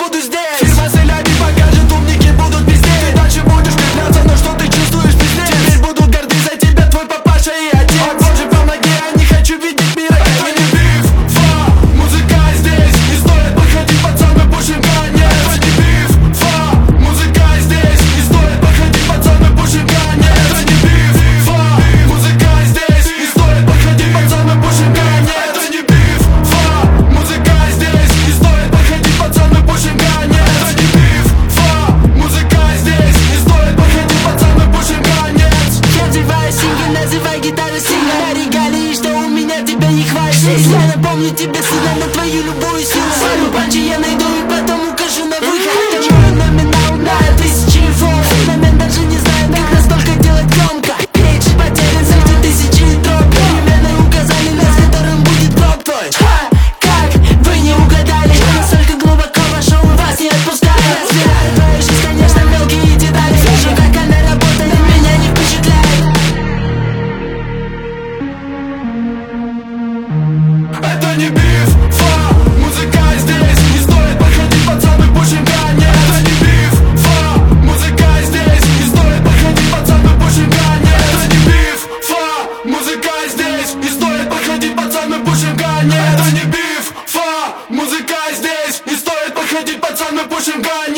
буду здесь. Фирма Селяби покажет, умники будут везде. Ты дальше будешь кривляться, но что ты чувствуешь пиздец. Теперь будут горды за тебя твой папаша и отец. Боже, помоги, я не хочу видеть мира. Это не биф, музыка здесь. Не стоит подходить, пацан, мы пушим конец. Это не биф, музыка здесь. Не стоит подходить, пацан, мы пушим конец. Это не биф, музыка здесь. Не стоит подходить, пацан, мы пушим конец. Это не биф, музыка здесь. Не стоит подходить, пацан, мы пушим конец. Это не биф, музыка здесь. Не стоит подходить, пацан, мы пушим конец. Я взрываю сингл, называй гитару сильно. На регалии, что у меня тебя не хватит. Я напомню тебе, сына, на твою любую силу. Пару панчи я найду и потом укажу на выход. Это мой номинал на 1000 фон. Феномен даже не знает, как настолько делать громко. Пейдж потерян среди тысячи дроп. Перемены указали нас, которым будет дроп твой. Как вы не угадали? Я настолько глубоко вошел и вас не отпускаю. Разбираю твою жизнь, конечно, мелкие детали. Вижу, как она работает, и меня не впечатляет. Это не биф, музыка здесь. Не стоит подходить, пацан, мы пушим конец. Это не биф, музыка здесь. Не стоит подходить, пацан, мы пушим конец. Это не биф, музыка здесь. Не стоит подходить, пацан, мы пушим конец. Это не биф, музыка здесь. Не стоит подходить, пацан, мы пушим конец.